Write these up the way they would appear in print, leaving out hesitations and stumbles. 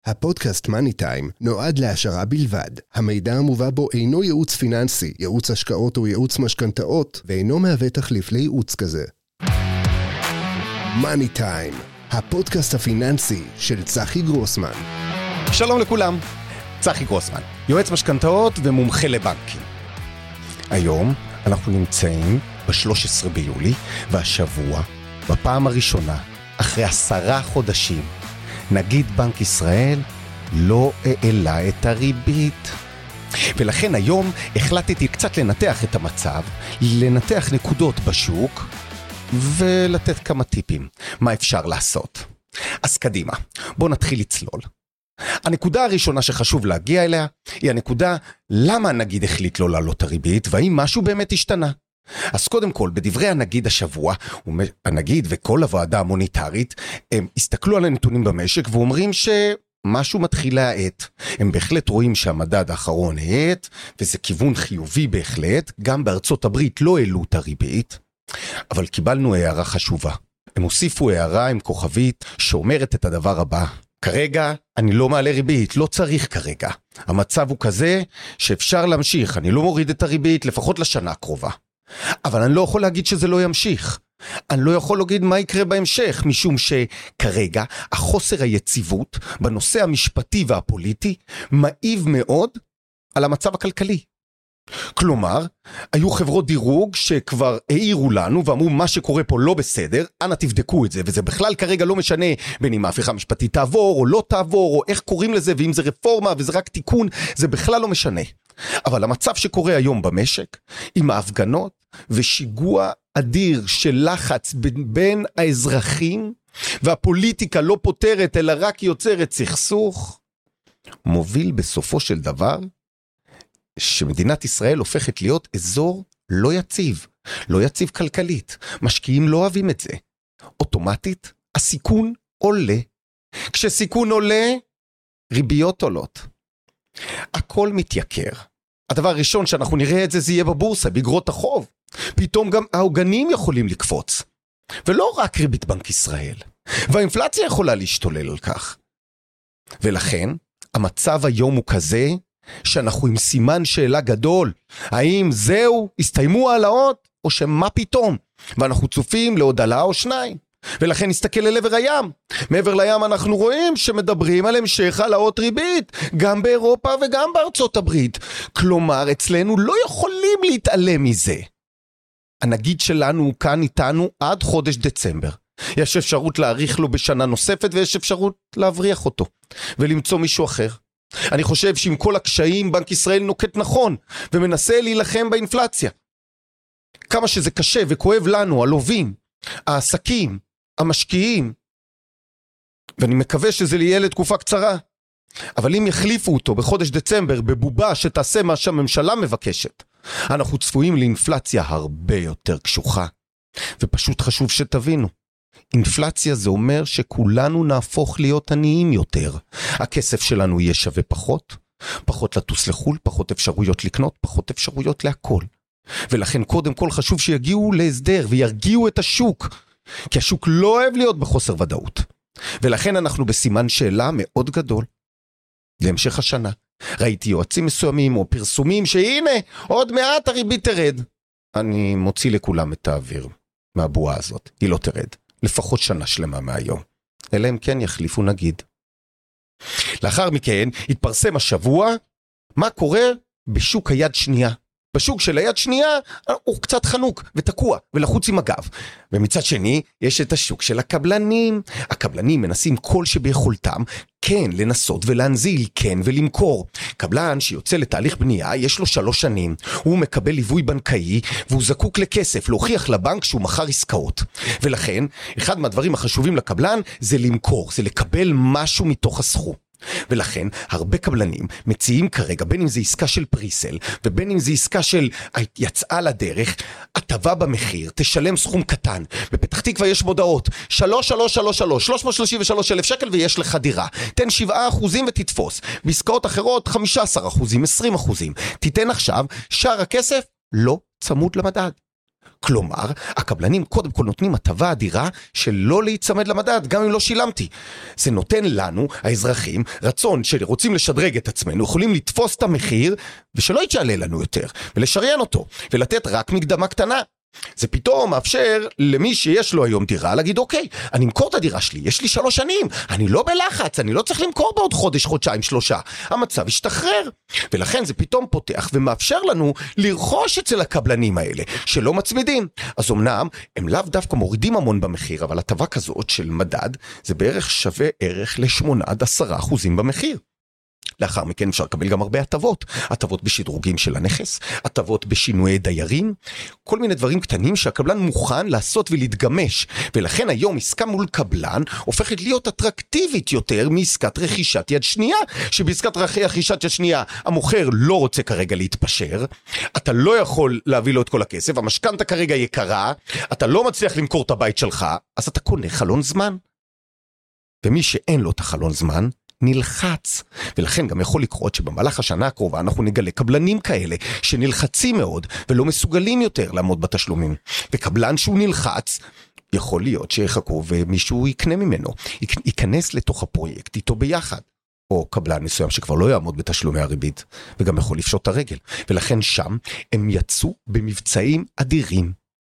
הפודקאסט מאני טיים נועד להשערה בלבד. המידע המובא בו אינו ייעוץ פיננסי, ייעוץ השקעות או ייעוץ משכנתאות, ואינו מהווה תחליף לייעוץ כזה. מאני טיים, הפודקאסט הפיננסי של צחי גרוסמן. שלום לכולם, צחי גרוסמן, יועץ משכנתאות ומומחה לבנקים. היום אנחנו נמצאים ב-13 ביולי, והשבוע, בפעם הראשונה, אחרי 10 חודשים, נגיד בנק ישראל לא העלה את הריבית. ולכן היום החלטתי קצת לנתח את המצב, לנתח נקודות בשוק, ולתת כמה טיפים מה אפשר לעשות. אז קדימה, בואו נתחיל לצלול. הנקודה הראשונה שחשוב להגיע אליה, היא הנקודה למה הנגיד החליט לא לעלות הריבית, והאם משהו באמת השתנה. אז קודם כל, בדברי הנגיד השבוע, הנגיד וכל הוועדה המוניטרית, הם הסתכלו על הנתונים במשק ואומרים שמשהו מתחיל להאט. הם בהחלט רואים שהמדד האחרון האט, וזה כיוון חיובי בהחלט, גם בארצות הברית לא העלו את הריבית, אבל קיבלנו הערה חשובה. הם הוסיפו הערה עם כוכבית שאומרת את הדבר הבא. כרגע אני לא מעלה ריבית, לא צריך כרגע. המצב הוא כזה שאפשר להמשיך, אני לא מוריד את הריבית לפחות לשנה הקרובה. אבל אני לא יכול להגיד שזה לא ימשיך. אני לא יכול להגיד מה יקרה בהמשך, משום שכרגע החוסר היציבות בנושא המשפטי והפוליטי מעיב מאוד על המצב הכלכלי. כלומר, היו חברות דירוג שכבר העירו לנו ואמרו מה שקורה פה לא בסדר, אנא תבדקו את זה, וזה בכלל כרגע לא משנה בין אם ההפיכה המשפטית תעבור או לא תעבור, או איך קוראים לזה, ואם זה רפורמה וזה רק תיקון, זה בכלל לא משנה. אבל המצב שקורה היום במשק, עם ההפגנות ושיגוע אדיר של לחץ בין האזרחים, והפוליטיקה לא פותרת אלא רק יוצרת סכסוך, מוביל בסופו של דבר שמדינת ישראל הופכת להיות אזור לא יציב, לא יציב כלכלית. משקיעים לא אוהבים את זה. אוטומטית, הסיכון עולה. כשסיכון עולה, ריביות עולות. הכל מתייקר. הדבר הראשון שאנחנו נראה את זה, זה יהיה בבורסה, בגרות החוב. פתאום גם העוגנים יכולים לקפוץ. ולא רק ריבית בנק ישראל. והאינפלציה יכולה להשתולל על כך. ולכן, המצב היום הוא כזה, שאנחנו עם סימן שאלה גדול, האם זהו, הסתיימו העלאות, או שמה פתאום, ואנחנו צופים לעוד העלאה או שניים, ולכן נסתכל אל עבר הים, מעבר לים אנחנו רואים שמדברים על המשך העלאות ריבית, גם באירופה וגם בארצות הברית, כלומר אצלנו לא יכולים להתעלם מזה. הנגיד שלנו הוא כאן איתנו עד חודש דצמבר, יש אפשרות להאריך לו בשנה נוספת, ויש אפשרות להבריח אותו, ולמצוא מישהו אחר. אני חושב שעם כל הקשיים בנק ישראל נוקט נכון ומנסה להילחם באינפלציה. כמה שזה קשה וכואב לנו, הלווים, העסקים, המשקיעים, ואני מקווה שזה יהיה לתקופה קצרה. אבל אם יחליפו אותו בחודש דצמבר בבובה שתעשה מה שהממשלה מבקשת, אנחנו צפויים לאינפלציה הרבה יותר קשוחה. ופשוט חשוב שתבינו, אינפלציה זה אומר שכולנו נהפוך להיות עניים יותר. הכסף שלנו יהיה שווה פחות, פחות לטוס לחול, פחות אפשרויות לקנות, פחות אפשרויות להכל. ולכן קודם כל חשוב שיגיעו להסדר וירגיעו את השוק, כי השוק לא אוהב להיות בחוסר ודאות. ולכן אנחנו בסימן שאלה מאוד גדול להמשך השנה. ראיתי יועצים מסוימים או פרסומים שהנה עוד מעט הריבית תרד. אני מוציא לכולם את האוויר מהבועה הזאת, היא לא תרד. לפחות שנה שלמה מהיום, אלא אם כן יחליפו נגיד. לאחר מכן התפרסם השבוע מה קורה בשוק היד שנייה. בשוק של היד שנייה הוא קצת חנוק ותקוע ולחוץ עם הגב. ומצד שני יש את השוק של הקבלנים. הקבלנים מנסים כל שביכולתם כן לנסות ולהנזיל, כן ולמכור. קבלן שיוצא לתהליך בנייה יש לו 3 שנים. הוא מקבל ליווי בנקאי והוא זקוק לכסף להוכיח לבנק שהוא מכר עסקאות. ולכן אחד מהדברים החשובים לקבלן זה למכור, זה לקבל משהו מתוך הסכום. ולכן הרבה קבלנים מציעים כרגע, בין אם זה עסקה של פריסל ובין אם זה עסקה של יצאה לדרך, הטבה במחיר, תשלם סכום קטן. בפתח תקווה יש מודעות 333 אלף שקל ויש לך דירה, תן 7% ותתפוס. בעסקאות אחרות 15%, 20%. תיתן עכשיו, שאר הכסף לא צמוד למדד. כלומר, הקבלנים קודם כל נותנים הטבה אדירה שלא להיצמד למדד, גם אם לא שילמתי. זה נותן לנו, האזרחים, רצון שרוצים לשדרג את עצמנו, יכולים לתפוס את המחיר ושלא יתשעלה לנו יותר, ולשריין אותו, ולתת רק מקדמה קטנה. זה פתאום מאפשר למי שיש לו היום דירה להגיד, אוקיי, אני אמכור את הדירה שלי, יש לי 3 שנים, אני לא בלחץ, אני לא צריך למכור בעוד חודש, חודשיים, 3. המצב ישתחרר. ולכן זה פתאום פותח ומאפשר לנו לרכוש אצל הקבלנים האלה, שלא מצמידים. אז אמנם, הם לאו דווקא מורידים המון במחיר, אבל הטבה כזאת של מדד, זה בערך שווה ערך ל8-10% במחיר. לאחר מכן אפשר לקבל גם הרבה הטבות, הטבות בשדרוגים של הנכס, הטבות בשינויי דיירים, כל מיני דברים קטנים שהקבלן מוכן לעשות ולהתגמש, ולכן היום עסקה מול קבלן הופכת להיות אטרקטיבית יותר מעסקת רכישת יד שנייה, שבעסקת רכישת יד שנייה המוכר לא רוצה כרגע להתפשר, אתה לא יכול להביא לו את כל הכסף, המשכנתה כרגע יקרה, אתה לא מצליח למכור את הבית שלך, אז אתה קונה חלון זמן. ומי שאין לו את החלון זמן, נלחץ, ולכן גם יכול לקרות שבמהלך השנה הקרובה אנחנו נגלה קבלנים כאלה שנלחצים מאוד ולא מסוגלים יותר לעמוד בתשלומים, וקבלן שהוא נלחץ יכול להיות שיחכו ומישהו יקנה ממנו, ייכנס לתוך הפרויקט איתו ביחד, או קבלן מסוים שכבר לא יעמוד בתשלומי הריבית וגם יכול לפשוט את הרגל, ולכן שם הם יצאו במבצעים אדירים.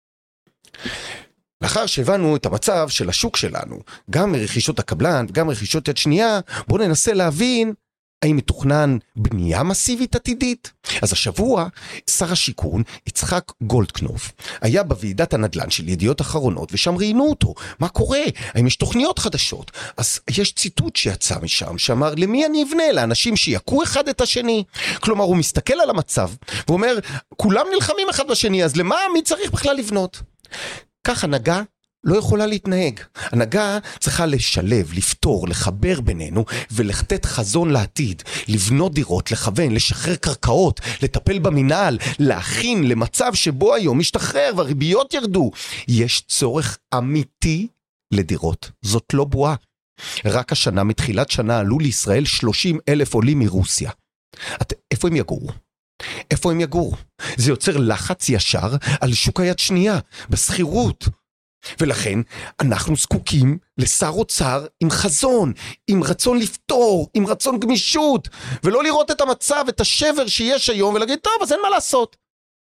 לאחר שהבנו את המצב של השוק שלנו, גם מרכישות הקבלן וגם מרכישות יד שנייה, בואו ננסה להבין האם מתוכנן בנייה מסיבית עתידית. אז השבוע שר השיכון יצחק גולדקנופ היה בוועידת הנדל"ן של ידיעות אחרונות, ושם ראינו אותו, מה קורה, האם יש תוכניות חדשות. אז יש ציטוט שיצא משם שאמר, למי אני אבנה? לאנשים שיקו אחד את השני. כלומר הוא מסתכל על המצב ואומר, כולם נלחמים אחד בשני, אז למה מי צריך בכלל לבנות? כך הנהגה לא יכולה להתנהג. הנהגה צריכה לשלב, לפתור, לחבר בינינו ולתת חזון לעתיד, לבנות דירות, לכוון, לשחרר קרקעות, לטפל במינהל, להכין למצב שבו היום משתחרר והריביות ירדו. יש צורך אמיתי לדירות. זאת לא בועה. רק השנה, מתחילת שנה, עלו לישראל 30,000 עולים מרוסיה. איפה הם יגורו? איפה הם יגורו? זה יוצר לחץ ישר על שוק היד שנייה, בסחירות. ולכן אנחנו זקוקים לשר אוצר עם חזון, עם רצון לפתור, עם רצון גמישות, ולא לראות את המצב, את השבר שיש היום, ולהגיד, טוב, אז אין מה לעשות.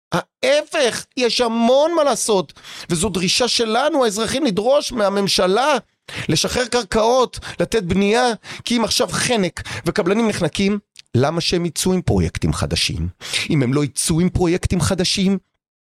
ההפך, יש המון מה לעשות, וזו דרישה שלנו, האזרחים, לדרוש מהממשלה, לשחרר קרקעות, לתת בנייה, כי אם עכשיו חנק וקבלנים נחנקים, למה שהם יצאו עם פרויקטים חדשים? אם הם לא יצאו עם פרויקטים חדשים,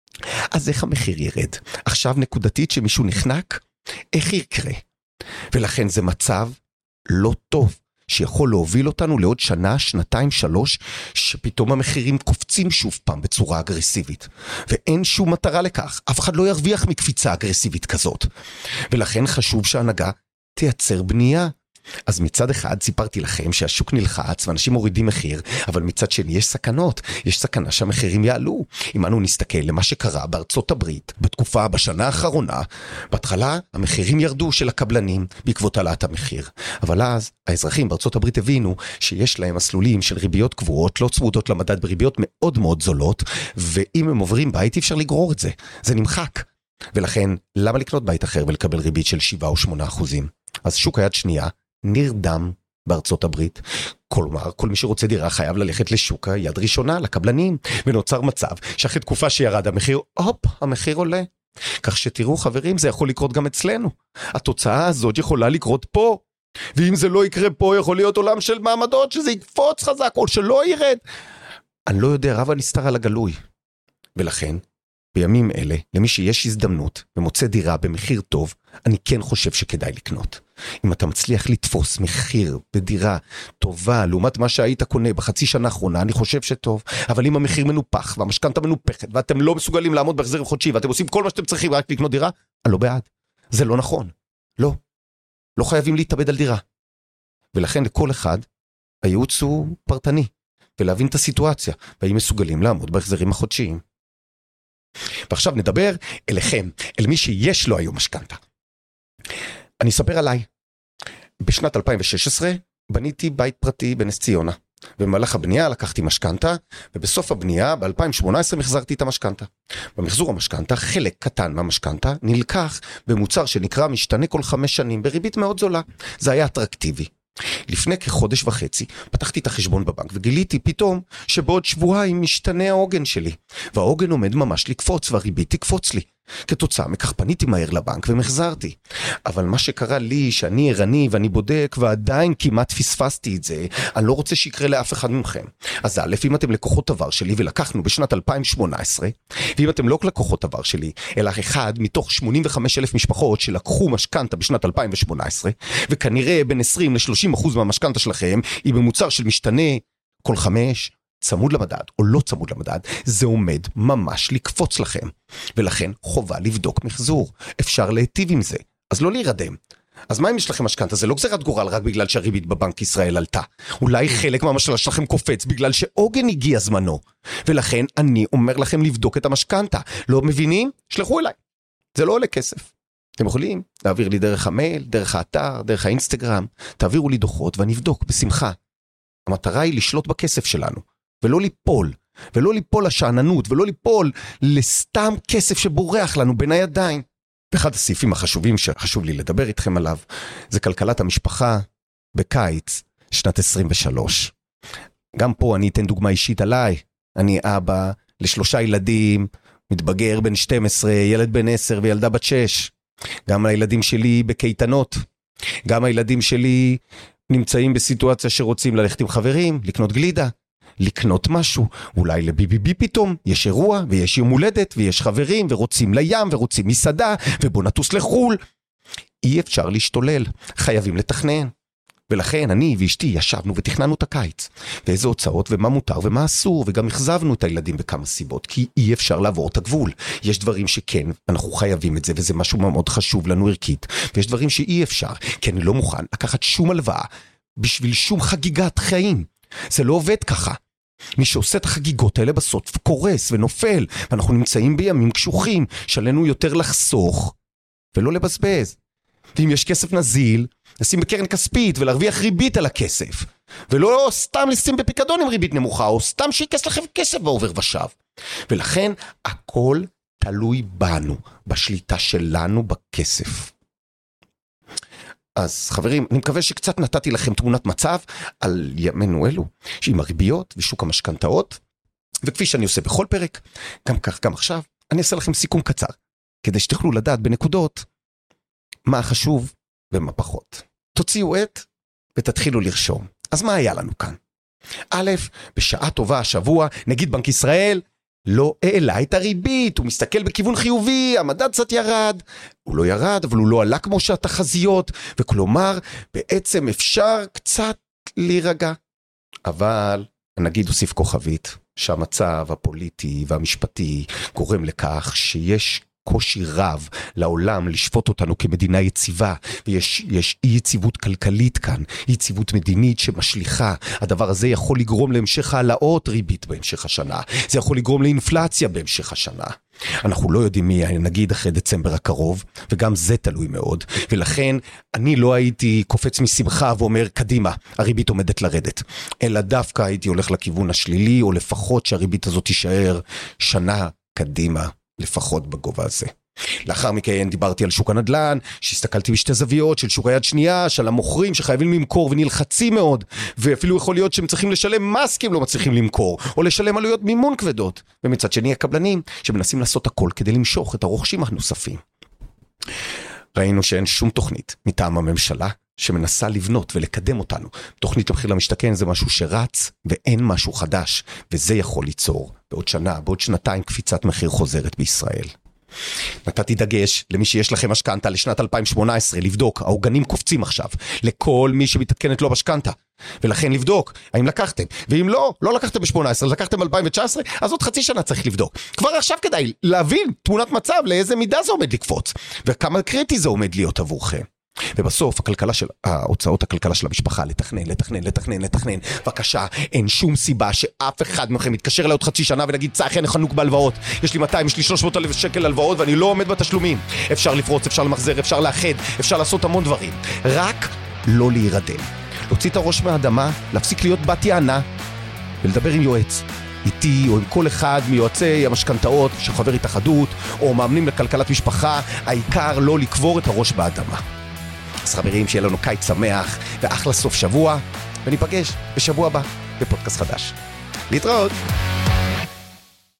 אז איך המחיר ירד? עכשיו נקודתית שמישהו נחנק, איך יקרה? ולכן זה מצב לא טוב, שיכול להוביל אותנו לעוד שנה, 2, 3, שפתאום המחירים קופצים שוב פעם בצורה אגרסיבית. ואין שום מטרה לכך, אף אחד לא ירוויח מקפיצה אגרסיבית כזאת. ולכן חשוב שההנהגה תייצר בנייה. אז מצד אחד סיפרתי לכם שהשוק נלחץ ואנשים מורידים מחיר, אבל מצד שני יש סכנות, יש סכנה שהמחירים יעלו. אם אנו נסתכל למה שקרה בארצות הברית בתקופה, בשנה האחרונה, בהתחלה המחירים ירדו של הקבלנים בעקבות העלאת המחיר, אבל אז האזרחים בארצות הברית הבינו שיש להם מסלולים של ריביות קבועות, לא צמודות למדד, בריביות מאוד מאוד זולות, ואם הם עוברים בית אי אפשר לגרור את זה, זה נמחק. ולכן למה לקנות בית אחר ולקבל ריבית של 7 או 8%? אז שוק היד שנייה נרדם בארצות הברית. כלומר, כל מי שרוצה דירה חייב ללכת לשוק היד ראשונה, לקבלנים, ונוצר מצב שאחרי תקופה שירד המחיר, המחיר עולה. כך שתראו חברים, זה יכול לקרות גם אצלנו. התוצאה הזאת יכולה לקרות פה, ואם זה לא יקרה פה, יכול להיות עולם של מעמדות, שזה יקפוץ חזק, או שלא ירד. אני לא יודע, רב הנסתר על הגלוי. ולכן, בימים אלה, למי שיש הזדמנות ומוצא דירה במחיר טוב, אני כן חושב שכדאי לקנות. אם אתה מצליח לתפוס מחיר בדירה טובה, לעומת מה שהיית קונה בחצי שנה האחרונה, אני חושב שטוב. אבל אם המחיר מנופח והמשכנתה מנופחת, ואתם לא מסוגלים לעמוד בהחזר חודשי, ואתם עושים כל מה שאתם צריכים רק לקנות דירה, אני לא בעד. זה לא נכון. לא חייבים להתאבד על דירה. ולכן לכל אחד, הייעוץ הוא פרטני, ולהבין את הסיטואציה, והאם מסוגלים לעמוד בהחזרים החודשיים. ועכשיו נדבר אליכם, אל מי שיש לו היום משכנתה. אני אספר עליי. בשנת 2016 בניתי בית פרטי בנס ציונה. במהלך הבנייה לקחתי משכנתה, ובסוף הבנייה, ב-2018 מחזרתי את המשכנתה. במחזור המשכנתה, חלק קטן מהמשכנתה נלקח במוצר שנקרא משתנה כל 5 שנים, בריבית מאוד זולה. זה היה אטרקטיבי. לפני כחודש וחצי פתחתי את החשבון בבנק וגיליתי פתאום שבעוד שבועיים משתנה העוגן שלי, והעוגן עומד ממש לקפוץ והריבית תקפוץ לי. כתוצאה מכך פניתי מהר לבנק ומחזרתי. אבל מה שקרה לי שאני ערני ואני בודק ועדיין כמעט פספסתי את זה, אני לא רוצה שיקרה לאף אחד מכם. אז א', אם אתם לקוחות עבר שלי ולקחנו בשנת 2018, ואם אתם לא לקוחות עבר שלי, אלא אחד מתוך 85,000 משפחות שלקחו משכנתה בשנת 2018, וכנראה בין 20 ל-30% מהמשכנתה שלכם היא במוצר של משתנה כל 5, צמוד למדד או לא צמוד למדד, זה עומד ממש לקפוץ לכם. ולכן חובה לבדוק מחזור. אפשר להיטיב עם זה. אז לא להירדם. אז מה אם יש לכם משכנתה? זה לא גזירת גורל רק בגלל שהריבית בבנק ישראל עלתה. אולי חלק מהמשלה שלכם קופץ בגלל שעוגן הגיע זמנו. ולכן אני אומר לכם לבדוק את המשכנתה. לא מבינים? שלחו אליי. זה לא עולה כסף. אתם יכולים להעביר לי דרך המייל, דרך האתר, דרך האינסטגרם. תעבירו לי דוחות ואני אבדוק בשמחה. המטרה היא לשלוט בכסף שלנו. ולא ליפול לשעננות, ולא ליפול לסתם כסף שבורח לנו בין הידיים. ואחד הסעיפים החשובים שחשוב לי לדבר איתכם עליו, זה כלכלת המשפחה בקיץ, שנת 23. גם פה אני אתן דוגמה אישית עליי. אני אבא ל3 ילדים, מתבגר בן 12, ילד בן 10 וילדה בת 6. גם הילדים שלי בקייטנות. גם הילדים שלי נמצאים בסיטואציה שרוצים ללכת עם חברים, לקנות גלידה. לקנות משהו, אולי לביבי פתאום, יש אירוע ויש יום הולדת ויש חברים ורוצים לים ורוצים מסעדה ובוא נטוס לחול. אי אפשר להשתולל, חייבים לתכנן. ולכן אני ואשתי ישבנו ותכננו את הקיץ, ואיזה הוצאות ומה מותר ומה אסור, וגם החזבנו את הילדים בכמה סיבות, כי אי אפשר לעבור את הגבול. יש דברים שכן, אנחנו חייבים את זה, וזה משהו מאוד חשוב לנו ערכית, ויש דברים שאי אפשר, כי אני לא מוכן לקחת שום הלוואה בשביל שום חגיגת חיים. זה לא עובד ככה. מי שעושה את החגיגות האלה בסוף קורס ונופל, ואנחנו נמצאים בימים קשוחים, שעלינו יותר לחסוך ולא לבזבז. ואם יש כסף נזיל, נשים בקרן כספית ולהרוויח ריבית על הכסף, ולא סתם לשים בפיקדון עם ריבית נמוכה, או סתם שיקס לכם כסף בעובר ושב. ולכן הכל תלוי בנו, בשליטה שלנו בכסף. אז חברים, אני מקווה שקצת נתתי לכם תמונת מצב על ימינו אלו, שעם הריביות ושוק המשכנתאות, וכפי שאני עושה בכל פרק, גם כך, גם עכשיו, אני אעשה לכם סיכום קצר, כדי שתוכלו לדעת בנקודות מה חשוב ומה פחות. תוציאו עט ותתחילו לרשום. אז מה היה לנו כאן? א', בשעה טובה השבוע, נגיד בנק ישראל, לא העלה את הריבית, הוא מסתכל בכיוון חיובי, המדד קצת ירד, הוא לא ירד, אבל הוא לא עלה כמו שהתחזיות, וכלומר, בעצם אפשר קצת להירגע. אבל, נגיד הוסיף כוכבית, שהמצב הפוליטי והמשפטי גורם לכך שיש קושי רב לעולם לשפוט אותנו כמדינה יציבה, ויש אי יציבות כלכלית כאן, אי יציבות מדינית שמשליחה. הדבר הזה יכול לגרום להמשך העלאות ריבית בהמשך השנה, זה יכול לגרום לאינפלציה בהמשך השנה. אנחנו לא יודעים מי נגיד אחרי דצמבר הקרוב, וגם זה תלוי מאוד, ולכן אני לא הייתי קופץ משמחה ואומר קדימה, הריבית עומדת לרדת, אלא דווקא הייתי הולך לכיוון השלילי, או לפחות שהריבית הזאת תישאר שנה קדימה, לפחות בגובה הזה. לאחר מכן דיברתי על שוק הנדל"ן, שהסתכלתי בשתי זוויות של שוק היד שנייה, של המוכרים שחייבים למכור ונלחצים מאוד, ואפילו יכול להיות שהם צריכים לשלם מס כי הם לא מצליחים למכור, או לשלם עלויות מימון כבדות. ומצד שני הקבלנים שמנסים לעשות הכל כדי למשוך את הרוכשים הנוספים. ראינו שאין שום תוכנית מטעם הממשלה שמנסה לבנות ולקדם אותנו. תוכנית המחיר למשתכן זה משהו שרץ ואין משהו חדש, וזה יכול ליצור בעוד שנה, בעוד שנתיים קפיצת מחיר חוזרת בישראל. נתתי דגש למי שיש לכם משכנתה לשנת 2018, לבדוק, העוגנים קופצים עכשיו, לכל מי שמתעדכנת לו משכנתה, ולכן לבדוק, האם לקחתם, ואם לא לקחתם ב-18, לקחתם ב-2019, אז עוד חצי שנה צריך לבדוק. כבר עכשיו כדאי להבין תמונת מצב, לאיזה מידה זה עומד לקפוץ, וכמה קריטי זה עומד להיות עבורכם. ובסוף ההוצאות הכלכלה של המשפחה, לתכנן. בבקשה, אין שום סיבה שאף אחד מכם יתקשר אליי עוד חצי שנה ולהגיד, צחי, אני חנוק בהלוואות, יש לי 200, יש לי 300,000 שקל הלוואות ואני לא עומד בתשלומים. אפשר לפרוץ, אפשר למחזר, אפשר לאחד, אפשר לעשות המון דברים, רק לא להירדם. להוציא את הראש מהאדמה, להפסיק להיות בת יענה, ולדבר עם יועץ. איתי או עם כל אחד מיועצי המשכנתאות של חבר התאחדות או מאמנים לכלכלת משפחה, העיקר לא לקבור את הראש באדמה. אז חברים, שיהיה לנו קיץ שמח ואחלה סוף שבוע, וניפגש בשבוע הבא בפודקאסט חדש. להתראות!